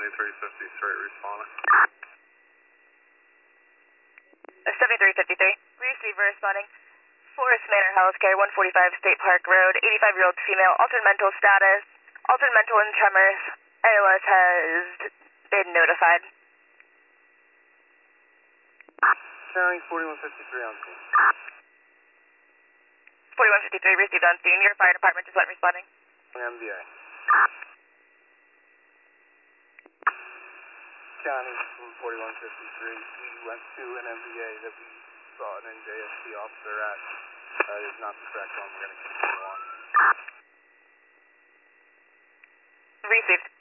7353 responding. 7353. Receiver responding. Forest Manor Healthcare, 145 State Park Road, 85-year-old female, altered mental status, altered mental and tremors. ALS has been notified. County 4153 on scene. 4153 received on scene. Your fire department just went responding. MVA. County 4153. We went to an MVA that we saw an NJSC officer at. It is not the correct one. We're going to continue on. Received.